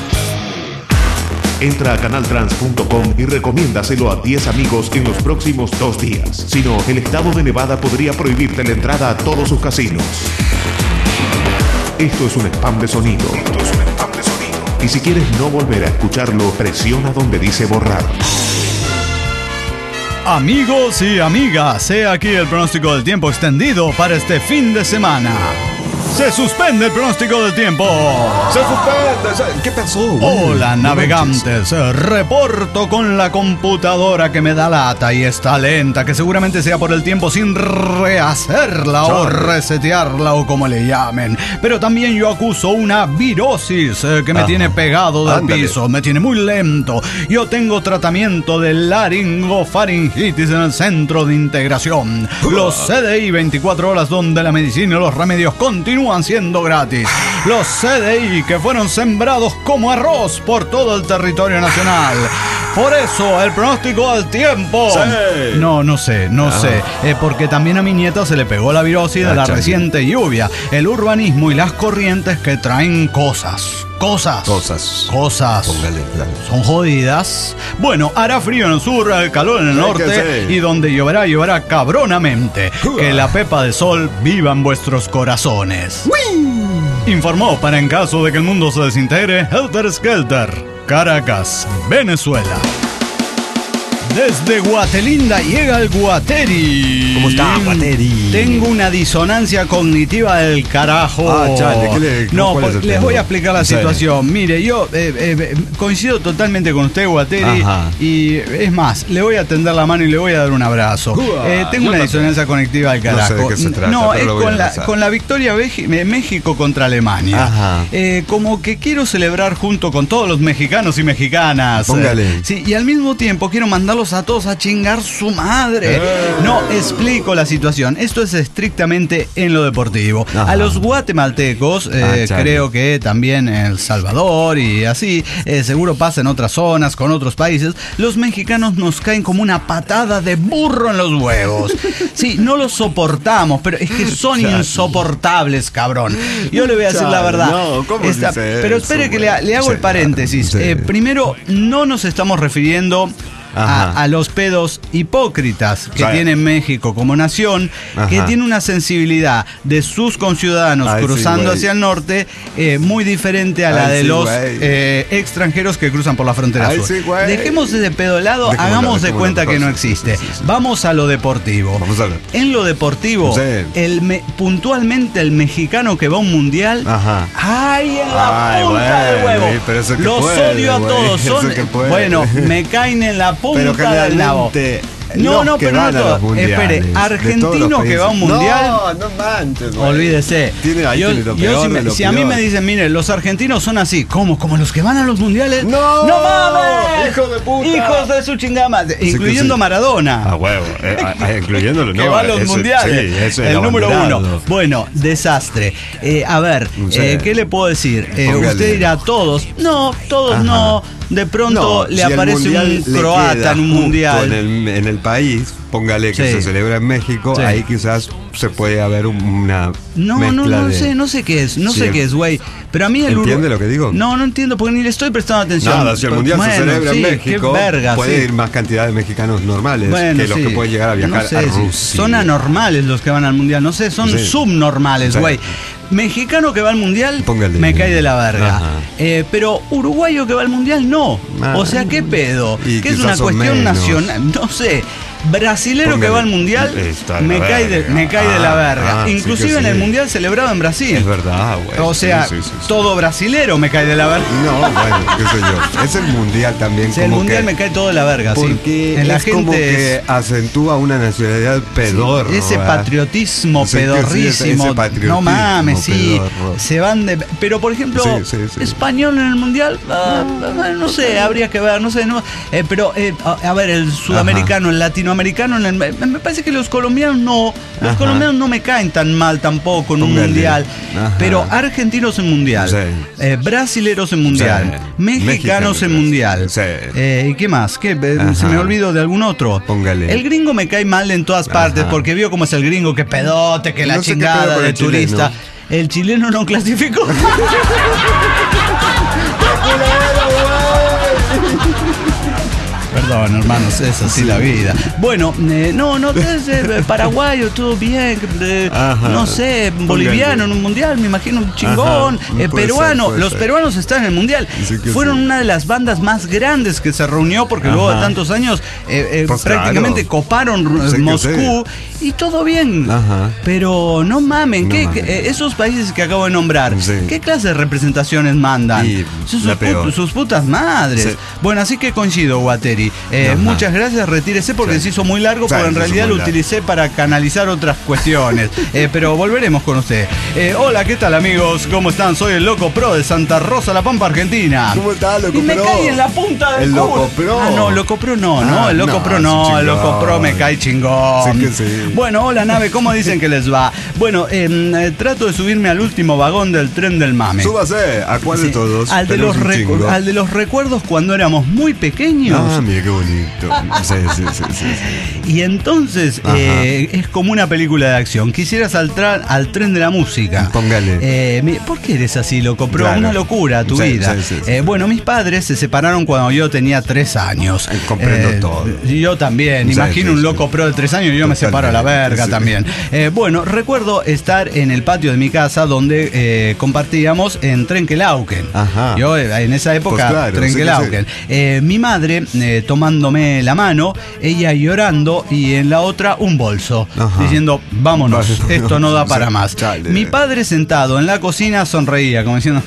Entra a canaltrans punto com y recomiéndaselo a diez amigos en los próximos dos días. Si no, el estado de Nevada podría prohibirte la entrada a todos sus casinos. Esto es un spam de sonido. Esto es un spam de sonido. Y si quieres no volver a escucharlo, presiona donde dice borrar. Amigos y amigas, he aquí el pronóstico del tiempo extendido para este fin de semana. Se suspende el pronóstico del tiempo. Se suspende. ¿Qué pasó? Hola, navegantes. Reporto con la computadora que me da lata y está lenta, que seguramente sea por el tiempo sin rehacerla o resetearla o como le llamen. Pero también yo acuso una virosis eh, que me Ajá. tiene pegado del Ándale. piso, me tiene muy lento. Yo tengo tratamiento de laringofaringitis en el centro de integración. Los C D I veinticuatro horas donde la medicina y los remedios continúan siendo gratis. Los C D I que fueron sembrados como arroz por todo el territorio nacional. Por eso, el pronóstico del tiempo. Sí. No, no sé, no Ajá. sé. Eh, porque también a mi nieta se le pegó la virosis de la Achai. reciente lluvia, el urbanismo y las corrientes que traen cosas. Cosas. Cosas. Cosas. Póngale, claro. Son jodidas. Bueno, hará frío en el sur, calor en el norte. Y donde lloverá, lloverá cabronamente. Uh. Que la pepa de sol viva en vuestros corazones. ¡Uy! Informó para en caso de que el mundo se desintegre, Helter Skelter. Caracas, Venezuela. Desde Guatelinda llega el Guateri. ¿Cómo está, Guateri? Tengo una disonancia cognitiva del carajo. Ah, chale, ¿qué le, no, pues, les tema? voy a explicar la situación. Sí. Mire, yo eh, eh, coincido totalmente con usted, Guateri. Ajá. Y es más, le voy a tender la mano y le voy a dar un abrazo. Uh, eh, tengo una disonancia cognitiva del carajo. No sé de qué se trata, no es con la, con la victoria de México contra Alemania. Ajá. Eh, como que quiero celebrar junto con todos los mexicanos y mexicanas. Póngale. Eh, sí, y al mismo tiempo quiero mandarlos a todos a chingar su madre. No, explico la situación. Esto es estrictamente en lo deportivo. Ajá. A los guatemaltecos, eh, ah, creo que también en El Salvador y así, eh, seguro pasa en otras zonas, con otros países, los mexicanos nos caen como una patada de burro en los huevos. Sí, no los soportamos, pero es que son Chale. insoportables, cabrón. Yo le voy a decir Chale, la verdad. No, ¿cómo Esta, dice pero espere eso, que le, le hago sí, el paréntesis. Sí. Eh, primero, no nos estamos refiriendo A, a los pedos hipócritas que sí. tiene México como nación, Ajá. que tiene una sensibilidad de sus conciudadanos Ay, cruzando sí, hacia el norte eh, muy diferente a la Ay, de sí, los eh, extranjeros que cruzan por la frontera Ay, sur. Sí, Dejemos ese pedo de lado, Dejémoslo, hagamos de cuenta que no existe. Sí, sí, sí. Vamos a lo deportivo. Vamos a ver. En lo deportivo, sí. el me, puntualmente el mexicano que va a un mundial, Ajá. ¡ay, en la Ay, punta del huevo! Sí, los puede, odio a todos. Son, bueno, me caen en la punta Pero generalmente No, no, pero no todo. Espere, argentino que va a un mundial. No, no manches, güey. Olvídese. Tiene ahí yo, lo yo peor, si, me, lo si a mí me dicen, mire, los argentinos son así, ¿cómo? ¿Como los que van a los mundiales? ¡No! ¡No mames! ¡Hijo de puta! ¡Hijos de su chingama! Incluyendo sí, sí. Maradona. Ah, huevo. Eh, eh, incluyéndolo, ¿no? Que va a los eso, mundiales. Sí, eso es el número uno. Bueno, desastre. Eh, a ver, sí. eh, ¿qué le puedo decir? Eh, usted dirá, todos. No, todos Ajá. no. De pronto no, le si aparece un croata en un mundial. En el, en el país, póngale que sí. se celebra en México, sí. ahí quizás se puede haber una No, mezcla no, no de... sé, no sé qué es, no sí. sé qué es, güey. Pero a mí el ¿Entiende Ur... lo que digo? No, no entiendo porque ni le estoy prestando atención. Nada, si el mundial bueno, se celebra sí, en México, verga, puede sí. ir más cantidad de mexicanos normales bueno, que los sí. que pueden llegar a viajar no sé, a Rusia. Son anormales los que van al mundial, no sé, son sí. subnormales, güey. Sí. Mexicano que va al mundial Póngale. me cae de la verga. Eh, pero uruguayo que va al mundial no. Ah. O sea, ¿qué pedo? Que es una cuestión nacional. No sé. Brasilero Póngale. que va al mundial me cae, de, me cae ah, de la verga. Ah, Inclusive sí en sí. el mundial celebrado en Brasil. Es verdad, güey. O sea, sí, sí, sí, sí. todo brasilero me cae de la verga. No, bueno, qué sé yo. Es el mundial también. Sí, como el mundial que, me cae todo de la verga, porque sí. En la es gente como que es... acentúa una nacionalidad pedorra. Sí, ese patriotismo sí, pedorrísimo. Sí, ese patriotismo no mames, sí. Pedorro. Se van de. Pero por ejemplo, sí, sí, sí. español en el mundial, ah, no sé, habría que ver, no sé, no. Eh, pero eh, a, a ver, el sudamericano, Ajá. el latinoamericano, en el, me parece que los colombianos no, los Ajá. colombianos no me caen tan mal tampoco en un Póngale. mundial. Ajá. Pero argentinos en mundial, sí. eh, brasileros en mundial, sí. mexicanos Mexicano, en mundial. Sí. Eh, ¿Y qué más? ¿Qué? Eh, se me olvidó de algún otro. Póngale. El gringo me cae mal en todas partes Ajá. porque vio cómo es el gringo, que pedote, que la no chingada de turista. Chileno. El chileno no clasificó. Perdón. perdón, hermanos, es así sí. la vida. Bueno, eh, no, no, desde paraguayo, todo bien, eh, no sé, boliviano en un mundial, me imagino un chingón, Ajá, eh, peruano, ser, los ser. peruanos están en el mundial. Sí Fueron sí. una de las bandas más grandes que se reunió porque Ajá. luego de tantos años eh, eh, pues prácticamente claro. coparon sí Moscú y todo bien. Ajá. Pero no mamen, no ¿qué, mamen. Que, esos países que acabo de nombrar, sí. ¿qué clase de representaciones mandan? Y sus, put, sus putas madres. Sí. Bueno, así que coincido, Guateri. Eh, muchas gracias, retírese porque sí. se hizo muy largo, sí, pero en realidad lo utilicé para canalizar otras cuestiones. eh, pero volveremos con usted. Eh, hola, ¿qué tal, amigos? ¿Cómo están? Soy el Loco Pro de Santa Rosa, La Pampa, Argentina. ¿Cómo está, Loco Pro? Y me cae en la punta del El Loco Pro. Ah, no, Loco Pro no, no, ah, el Loco no, Pro no, el Loco Pro me cae chingón. Sí que sí. Bueno, hola, nave, ¿cómo dicen que les va? Bueno, eh, trato de subirme al último vagón del tren del mame. Súbase, ¿a cuál sí. de todos? Al de, los recu- al de los recuerdos cuando éramos muy pequeños. Ah, mira qué bonito. Sí, sí, sí, sí, sí. Y entonces eh, es como una película de acción. Quisiera saltar al tren de la música. Póngale. Eh, ¿Por qué eres así, loco? Pero claro. una locura tu sí, vida. Sí, sí, sí. Eh, bueno, mis padres se separaron cuando yo tenía tres años. Comprendo eh, todo. Yo también. Sí, Imagino sí, un loco sí. pro de tres años y yo Totalmente. me separo a la verga sí. también. Eh, bueno, recuerdo estar en el patio de mi casa donde eh, compartíamos en Trenkelauken. Ajá. Yo en esa época, pues claro, Trenkelauken. Sí sí. eh, mi madre eh, tomándome la mano, ella llorando y en la otra un bolso. Ajá. Diciendo, vámonos, esto no da para más. Chale. Mi padre sentado en la cocina sonreía como diciendo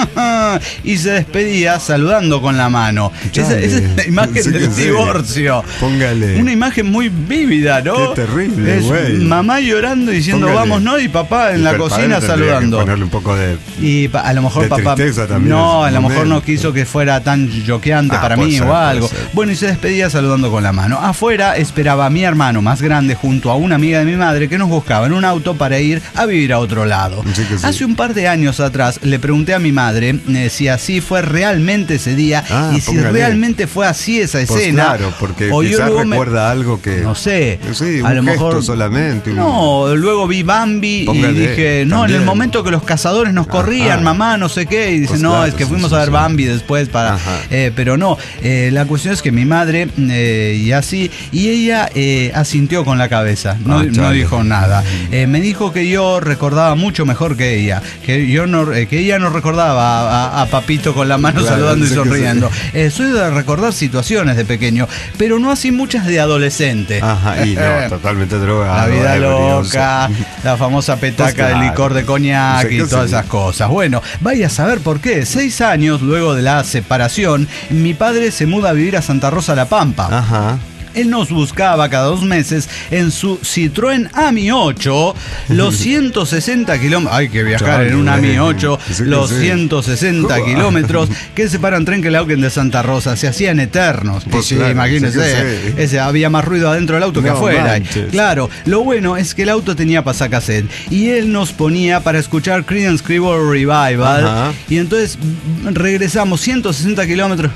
y se despedía saludando con la mano. Esa, esa es la imagen sí del divorcio. Póngale. Una imagen muy vívida, ¿no? Qué terrible, güey. Mamá llorando diciendo Póngale. vamos, ¿no? Y papá en y la cocina saludando. Ponerle un poco de y pa- a lo mejor de papá también, no, a lo mejor no quiso que fuera tan choqueante ah, para mí ser, o algo. Bueno, y se despedía saludando con la mano. Afuera esperaba a mi hermano más grande junto a una amiga de mi madre que nos buscaba en un auto para ir a vivir a otro lado. Sí sí. Hace un par de años atrás le pregunté a mi madre eh, si así fue realmente ese día ah, y si póngale. realmente fue así esa escena. Pues claro, porque o quizás recuerda me, algo que no sé, sí, un a lo mejor solamente. Un... No, luego vi Bambi póngale, y dije, no, también. En el momento que los cazadores nos corrían, ah, mamá, no sé qué, y dice, pues no, claro, es que fuimos sí, a ver sí, Bambi sí. después para eh, pero no, eh, la cuestión es que mi madre eh, y así, y ella eh, asintió con la cabeza, no, ah, no dijo nada. Eh, me dijo que yo recordaba mucho mejor que ella, que yo no, eh, que ella no recordaba a, a, a Papito con la mano claro, saludando y sonriendo. Sí. Eh, soy de recordar situaciones de pequeño, pero no así muchas de adolescente. Ajá, y no, totalmente drogado. La vida loca, la famosa petaca pues claro. de licor de coñac y todas sí. esas cosas. Bueno, vaya a saber por qué. Seis años luego de la separación, mi padre se muda a vivir a Santa Rosa, La Pampa. Ajá. Él nos buscaba cada dos meses en su Citroën AMI ocho los ciento sesenta kilómetros. Hay que viajar Chale, en un AMI ocho sí, los sí. ciento sesenta kilómetros que separan Trenkelauken de Santa Rosa. Se hacían eternos. Pues sí, claro, imagínense. Sí ese, había más ruido adentro del auto no, que afuera. Manches. Claro, lo bueno es que el auto tenía pasacassette y él nos ponía para escuchar Creedence Clearwater Revival. Ajá. Y entonces regresamos ciento sesenta kilómetros.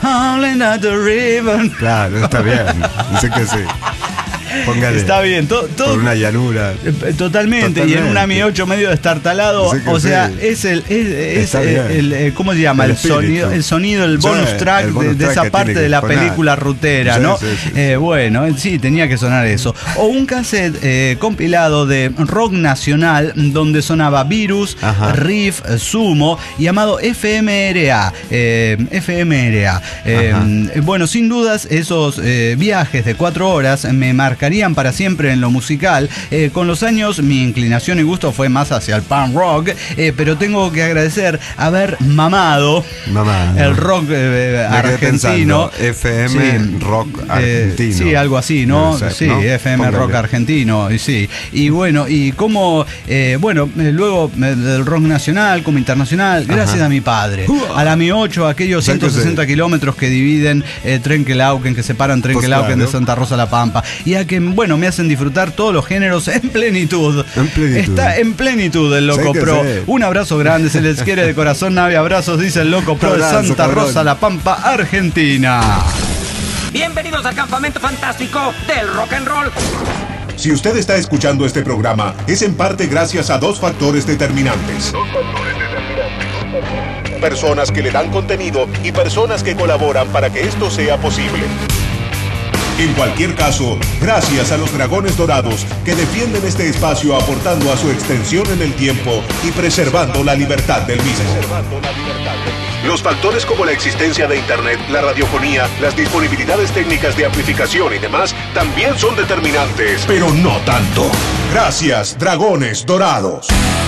Claro, está bien. Que sí. Póngale. Está bien, todo, todo por una llanura. Totalmente, totalmente, y en un AMI ocho medio destartalado, sí o sea, sí. es el es, es el, el ¿cómo se llama? El, el sonido, el sonido, el bonus sí, track el bonus de, de esa parte de la poner. película rutera, sí, ¿no? Sí, sí, eh, sí. Bueno, sí, tenía que sonar eso. O un cassette eh, compilado de rock nacional donde sonaba Virus, Ajá. Riff, Sumo, llamado F M R A. Eh, F M R A. Eh, bueno, sin dudas, esos eh, viajes de cuatro horas me marcaron para siempre en lo musical. Eh, con los años mi inclinación y gusto fue más hacia el punk rock, eh, pero tengo que agradecer haber mamado Mamá, el rock eh, argentino. F M sí, rock argentino. Eh, sí, algo así, ¿no? Ser, sí, ¿no? F M Póngale. rock argentino, y sí. Y bueno, y como, eh, bueno, luego del rock nacional como internacional, gracias Ajá. a mi padre. Uh, a la AMI ocho, aquellos ciento sesenta kilómetros que dividen eh, Trenkelauken, que separan Trenkelauken pues claro. de Santa Rosa, La Pampa. Y a que, bueno, me hacen disfrutar todos los géneros en plenitud. En plenitud. Está en plenitud el Loco Pro. Sé. Un abrazo grande, se les quiere de corazón, nave, abrazos, dice el Loco Pro abrazo, de Santa cabrón. Rosa, La Pampa, Argentina. Bienvenidos al campamento fantástico del rock and roll. Si usted está escuchando este programa, es en parte gracias a dos factores determinantes. Dos factores determinantes. Personas que le dan contenido y personas que colaboran para que esto sea posible. En cualquier caso, gracias a los Dragones Dorados que defienden este espacio aportando a su extensión en el tiempo y preservando la libertad del mismo. Los factores como la existencia de Internet, la radiofonía, las disponibilidades técnicas de amplificación y demás también son determinantes, pero no tanto. Gracias, Dragones Dorados.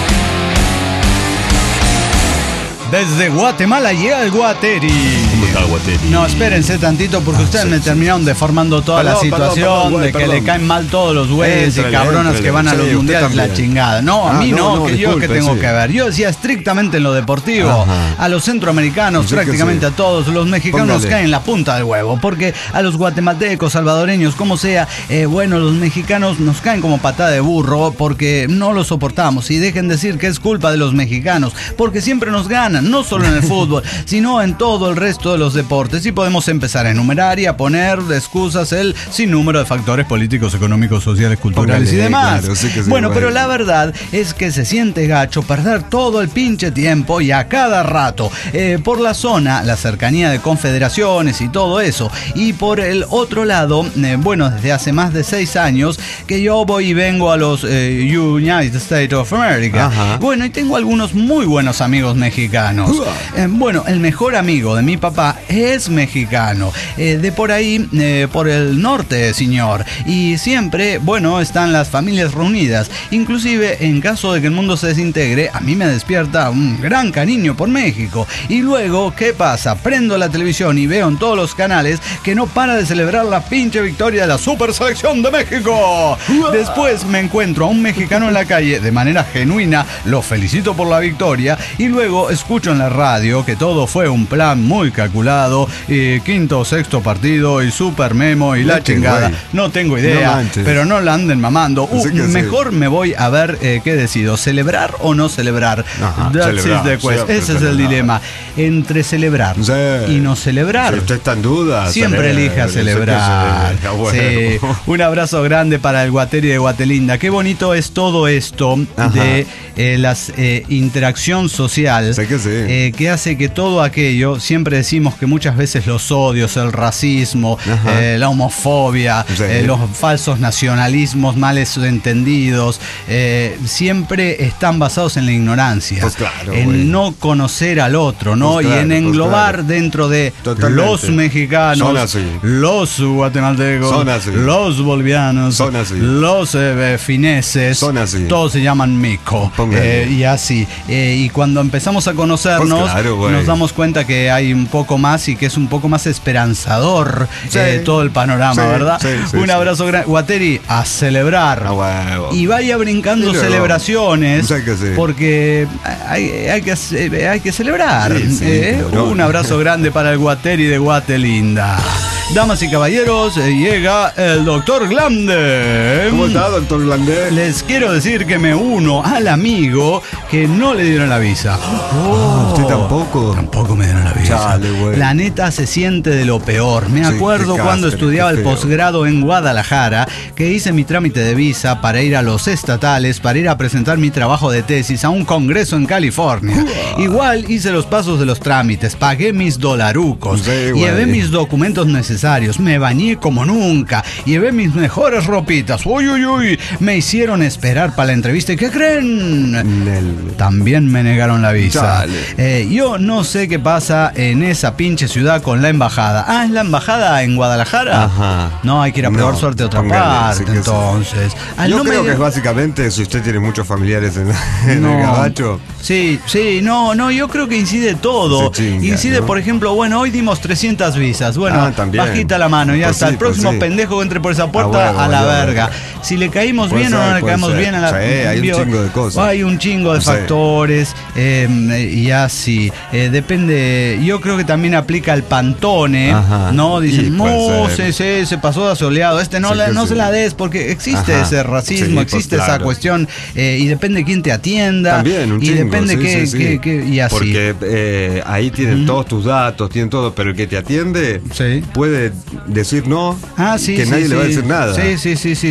Desde Guatemala llega el Guateri. ¿Cómo está Guateri? No, espérense tantito porque ah, ustedes sí, me sí. terminaron deformando toda perdón, la situación perdón, perdón, güey, de que perdón. le caen mal todos los güeyes y cabronas que van a los sí, mundiales, la chingada. No, a ah, mí no, no, no que disculpe, yo que tengo sí. que ver. Yo decía estrictamente en lo deportivo. Ajá. A los centroamericanos, sí, prácticamente sí. a todos, los mexicanos Póngale. caen en la punta del huevo. Porque a los guatemaltecos, salvadoreños, como sea, eh, bueno, los mexicanos nos caen como patada de burro porque no los soportamos. Y dejen decir que es culpa de los mexicanos, porque siempre nos ganan. No solo en el fútbol, sino en todo el resto de los deportes. Y podemos empezar a enumerar y a poner de excusas el sinnúmero de factores políticos, económicos, sociales, culturales Póngale, y demás. Claro, sí que sí, bueno, pero la verdad es que se siente gacho perder todo el pinche tiempo y a cada rato eh, por la zona, la cercanía de confederaciones y todo eso. Y por el otro lado, eh, bueno, desde hace más de seis años que yo voy y vengo a los eh, United States of America. Ajá. Bueno, y tengo algunos muy buenos amigos mexicanos. Eh, bueno, el mejor amigo de mi papá es mexicano, eh, de por ahí, eh, por el norte, señor. Y siempre, bueno, están las familias reunidas. Inclusive, en caso de que el mundo se desintegre, a mí me despierta un gran cariño por México. Y luego, ¿qué pasa? Prendo la televisión y veo en todos los canales que no para de celebrar la pinche victoria de la Super Selección de México. Después me encuentro a un mexicano en la calle, de manera genuina, lo felicito por la victoria, y luego escucho en la radio que todo fue un plan muy calculado, y quinto o sexto partido y super memo y la Lete, chingada. Güey. No tengo idea, no pero no la anden mamando. Uh, mejor sí. me voy a ver eh, qué decido, celebrar o no celebrar. Ajá, celebrar the quest. Ese celebrar. es el dilema. Entre celebrar sí. y no celebrar. Si usted está en duda, siempre elija celebrar. Bueno. Sí. Un abrazo grande para el Guateri de Guatelinda. Qué bonito es todo esto Ajá. de eh, la eh, interacción social. Sé que sí. Eh, que hace que todo aquello, siempre decimos que muchas veces los odios, el racismo, eh, la homofobia, sí. eh, los falsos nacionalismos males entendidos, eh, siempre están basados en la ignorancia, pues claro, en güey. no conocer al otro, ¿no? Pues claro, y en englobar pues claro. dentro de Totalmente. los mexicanos, los guatemaltecos, los bolivianos, los eh, fineses, todos se llaman mico, eh, y así. Eh, y cuando empezamos a conocernos, pues claro, nos damos cuenta que hay un poco más y que es un poco más esperanzador sí. eh, todo el panorama, sí, ¿verdad? Sí, sí, un abrazo sí. grande. Guateri, a celebrar. Ah, y vaya brincando sí, celebraciones, sí que sí. porque hay, hay, que, hay que celebrar. Sí, sí, eh, claro. Un abrazo grande para el Guateri de Guatelinda. Damas y caballeros, llega el doctor Glande. ¿Cómo está, doctor Glande? Les quiero decir que me uno al amigo que no le dieron la visa. Oh, ¿usted tampoco? Tampoco me dieron la visa. Chale, la neta se siente de lo peor. Me sí, acuerdo cuando castre, estudiaba el posgrado en Guadalajara, que hice mi trámite de visa para ir a los estatales, para ir a presentar mi trabajo de tesis a un congreso en California. Uh. Igual hice los pasos de los trámites, pagué mis dolarucos, sí, llevé mis documentos necesarios. Me bañé como nunca, llevé mis mejores ropitas. Uy, uy, uy. Me hicieron esperar para la entrevista. ¿Y qué creen? El... También me negaron la visa. Eh, yo no sé qué pasa en esa pinche ciudad con la embajada. Ah, ¿es la embajada en Guadalajara? Ajá. No, hay que ir a probar no, suerte a otra póngale, parte, sí entonces. Sí. Ah, yo no creo me... que es básicamente si usted tiene muchos familiares en, en no. el gabacho. Sí, sí, no, no, yo creo que incide todo. Chinga, incide, ¿no? Por ejemplo, bueno, hoy dimos trescientas visas. Bueno, ah, bajita la mano, ya pues está. Sí, el próximo pues sí. pendejo que entre por esa puerta, ah, bueno, a la bueno, verga. Bueno. Si le caímos bien ser, o no le caemos ser. bien a la... Sí, hay un chingo de cosas. Hay un chingo de sí. factores, eh, y así. Eh, depende, yo creo que también aplica el pantone, Ajá. ¿no? Dicen, no, sí, sí, se pasó de asoleado. Este no, sí, la, no sí. se la des, porque existe Ajá. ese racismo, sí, existe pues, claro. esa cuestión, eh, y depende quién te atienda. También, un y chingo. Depende sí, que, sí, que, sí. que, y así. Porque eh, ahí tienen mm. todos tus datos, tienen todo, pero el que te atiende sí. puede decir no, ah, sí, que sí, nadie sí. le va a decir nada. Sí, sí, sí, sí, totalmente.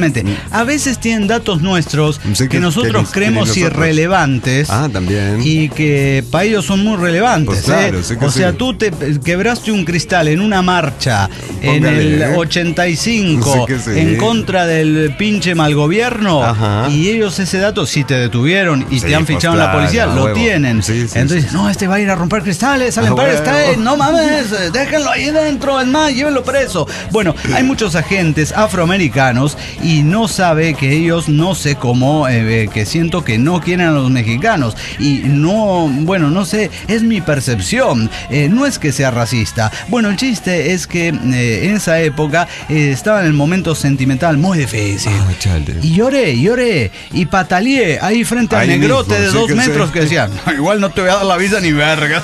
exactamente. A veces tienen datos nuestros que, que nosotros que creemos nosotros. irrelevantes. Ah, también. Y que para ellos son muy relevantes. Pues claro, ¿eh? sí que o sea, sí. tú te quebraste un cristal en una marcha Póngale, en el ¿eh? ochenta y cinco sí sí. en contra del pinche mal gobierno. Ajá. Y ellos ese dato, si te detuvieron y sí, te han fichado pues en claro, la policía, lo huevo. tienen. Sí, sí, Entonces, sí, sí. no, este va a ir a romper cristales al ah, Empire State. No mames, déjenlo ahí dentro. Es más, llévenlo preso. Bueno, hay muchos agentes afroamericanos y no sabe que ellos, no sé cómo, eh, que siento que no quieren a los mexicanos. Y no, bueno, no sé, es mi percepción. Eh, no es que sea racista. Bueno, el chiste es que eh, en esa época eh, estaba en el momento sentimental muy difícil. Oh, y lloré, lloré y pataleé ahí frente al ahí negrote mismo, de dos que metros sé. que decía, no, igual no te voy a dar la visa ni verga.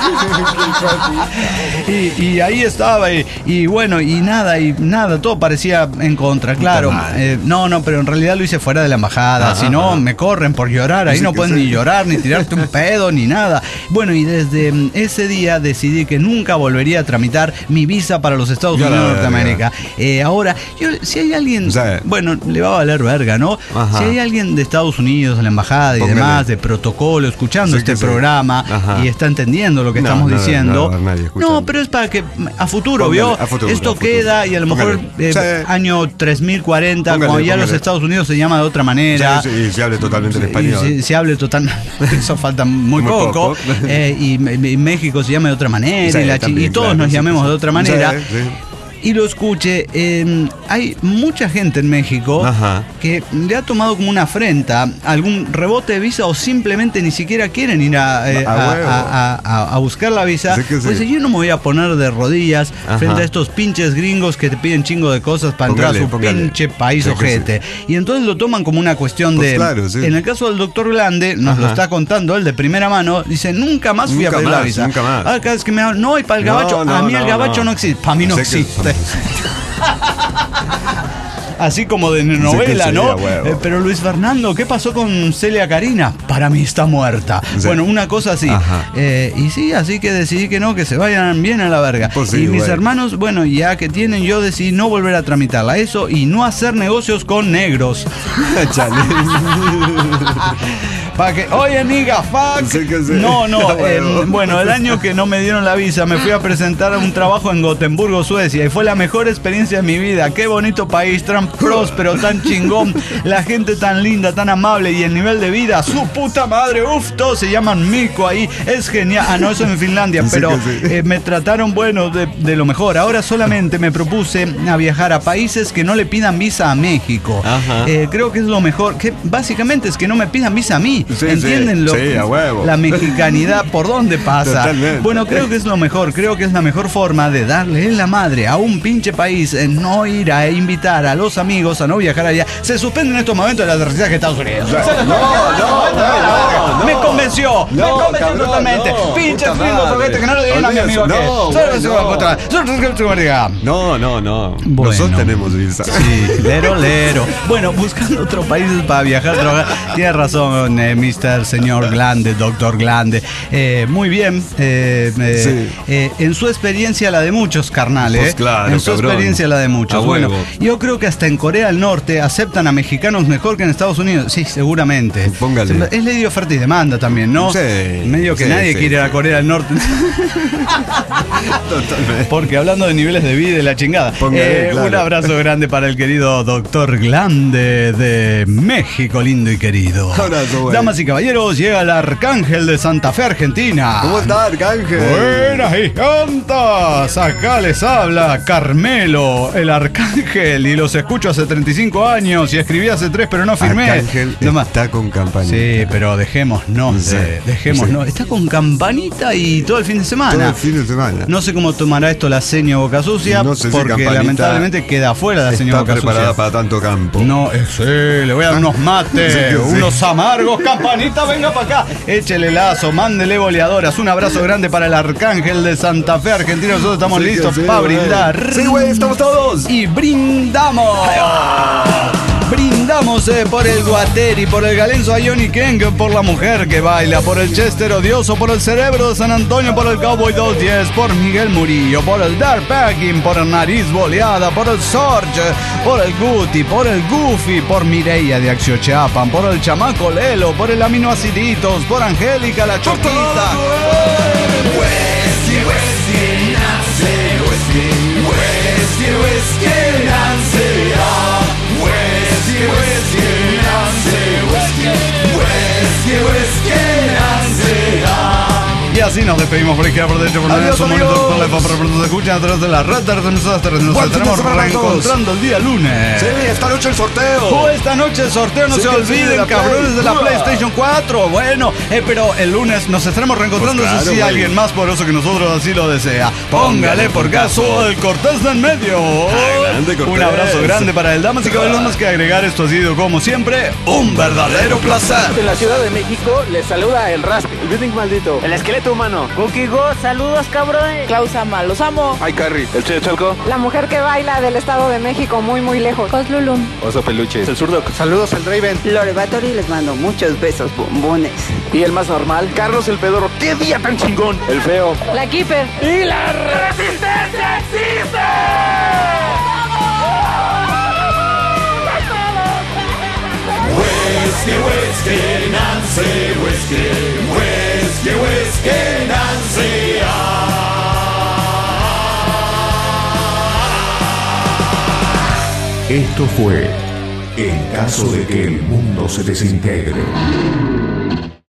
y, y ahí estaba y, y bueno, y nada, y nada, todo parecía en contra, claro. Eh, no, no, pero en realidad lo hice fuera de la embajada. Ajá, si no, ajá. me corren por llorar. Ahí sí no pueden sí. ni llorar, ni tirarte un pedo, ni nada. Bueno, y desde ese día decidí que nunca volvería a tramitar mi visa para los Estados Unidos de Norteamérica. Eh, ahora, yo, si hay alguien, o sea, bueno, le va a valer verga, ¿no? Ajá. Si hay alguien de Estados Unidos, de la embajada y Póngale. demás, de protocolo, escuchando sí este programa y está entendiendo lo que no, estamos no, diciendo. No, no, no, pero es para que a futuro, Póngale, ¿vio? A futuro, Esto a futuro. queda y a lo mejor eh, sí. año tres mil cuarenta, Póngale, cuando ya Póngale. los Estados Unidos se llama de otra manera. Sí, sí, se hable totalmente en español. Se, se hable totalmente, eso falta muy, muy poco. poco. Eh, y, y México se llama de otra manera sí, y, la, también, y todos claro, nos sí, llamemos sí. de otra manera. Sí, sí. Y lo escuche, eh, hay mucha gente en México Ajá. que le ha tomado como una afrenta algún rebote de visa o simplemente ni siquiera quieren ir a, eh, a, a, a, a buscar la visa. Sí pues sí. yo no me voy a poner de rodillas Ajá. frente a estos pinches gringos que te piden chingo de cosas para póngale, entrar a su póngale. pinche país sí ojete. Sí. Y entonces lo toman como una cuestión pues de... Claro, sí. En el caso del doctor Glande, nos Ajá. lo está contando él de primera mano, dice, nunca más fui nunca a pedir más, la visa. Nunca más. Ah, cada vez que me hablan, no, y para el gabacho, no, no, a mí no, el gabacho no, no existe. Para mí no existe. Así como de novela, sí, ¿no? Eh, pero Luis Fernando, ¿qué pasó con Celia Karina? Para mí está muerta. Sí. Bueno, una cosa así. Eh, y sí, así que decidí que no, que se vayan bien a la verga. Pues sí, y mis güey. hermanos, bueno, ya que tienen, yo decidí no volver a tramitarla. Eso y no hacer negocios con negros. Para que, oye, nigga, fuck. Sí que sí. No, no, eh, bueno, el año que no me dieron la visa me fui a presentar a un trabajo en Gotemburgo, Suecia, y fue la mejor experiencia de mi vida. Qué bonito país, tan próspero, tan chingón, la gente tan linda, tan amable y el nivel de vida, su puta madre, uff, todos se llaman Mico ahí, es genial. Ah, no, eso en Finlandia, sí pero sí. eh, me trataron, bueno, de, de lo mejor. Ahora solamente me propuse a viajar a países que no le pidan visa a México. Eh, creo que es lo mejor, que básicamente es que no me pidan visa a mí. Sí, ¿Entienden? Sí, lo, sí, a huevo. La mexicanidad, ¿por dónde pasa? Totalmente. Bueno, creo que es lo mejor, creo que es la mejor forma de darle en la madre a un pinche país, en no ir a invitar a los amigos a no viajar allá. Se suspende en estos momentos el aterrizaje de Estados Unidos. No, no, no, no, no. Me convenció, no, me convenció cabrón, totalmente. No, Pinches gringos soquetes que no le dieron a mi amigo. No, no, no, no. Bueno. Nosotros tenemos visa. Sí, lero, lero. Bueno, buscando otros países para viajar, trabajar. Tiene razón, eh, mister señor Glande, doctor Glande. Eh, muy bien. Eh, eh, sí. eh, en su experiencia, la de muchos, carnal. Pues claro, en su cabrón. experiencia, la de muchos. Bueno, yo creo que hasta en Corea del Norte aceptan a mexicanos mejor que en Estados Unidos. Sí, seguramente. Póngale. Es ley de oferta y demanda también, ¿no? Sí. Medio que sí, nadie sí, quiere ir a Corea del Norte. Totalmente. Porque hablando de niveles de vida y la chingada. Póngale, eh, claro. Un abrazo grande para el querido doctor Glande de México, lindo y querido. Abrazo, bueno. Damas y caballeros, llega el Arcángel de Santa Fe, Argentina. ¿Cómo está, Arcángel? Buenas gigantas. Acá les habla Carmelo, el Arcángel, y los escucho hace treinta y cinco años y escribí hace tres, pero no firmé. Arcángel no está con campanita. Sí, pero dejémonos, sí, de, dejémonos. Sí. Está con campanita y todo el fin de semana. Todo el fin de semana. No sé cómo tomará esto la seño Boca Sucia, no sé porque si lamentablemente queda fuera la seño Boca Sucia. Está preparada para tanto campo. No, sí, le voy a dar unos mates, sí, sí. unos amargos. Campanita, venga para acá. Échele lazo, mándele boleadoras. Un abrazo grande para el Arcángel de Santa Fe, Argentina. Nosotros estamos sí, listos sí, para brindar. Sí, güey, estamos todos. Y brindamos. Brindamos. brindamos eh, por el Guateri, por el Galenzo a Johnny King, por la mujer que baila, por el Chester odioso, por el Cerebro de San Antonio, por el Cowboy doscientos diez, por Miguel Murillo, por el Dark Packing, por el Nariz Boleada, por el Sorge, por el Guti, por el Goofy, por Mireia de Axiochapan, por el Chamaco Lelo, por el Aminoaciditos, por Angélica la Choquita. Whisky, whisky, Nancy, whisky, whisky, whisky, Nancy, ah. Whisky, whisky, Nancy, whisky, whisky, whisky, Nancy, ah. Y así nos despedimos por izquierda, por derecha, por derecha, por derecha, por nos escuchan a través de la red de nosotros. Nos estaremos reencontrando el día lunes. Sí, esta noche el sorteo. Oh, esta noche el sorteo, no sí, se olviden, cabrones de la PlayStation cuatro. Bueno, eh, pero el lunes nos estaremos reencontrando pues claro, si sí, alguien más poderoso que nosotros así lo desea. Póngale por caso el Cortés de en medio. Grande, un abrazo grande para el Damas y caballeros. Más que agregar, esto ha sido como siempre un verdadero placer. En la Ciudad de México les saluda el Raspi, el Building Maldito, el Esqueleto Humano, Cookie Go, saludos cabrones. Klaus Ama, los amo. Ay Carrie, el Che de Chalco, la mujer que baila del Estado de México muy muy lejos, Coslulum, Oso Peluche, el Zurdo, saludos el Draven, Lore Bathory, les mando muchos besos bombones. Y el más normal, Carlos el Pedorro, qué día tan chingón, el Feo, la Keeper y la Resistencia existe. Whisky, whisky, Nancy, whisky, whisky, whisky, Nancy, ah. Esto fue En caso de que el mundo se desintegre.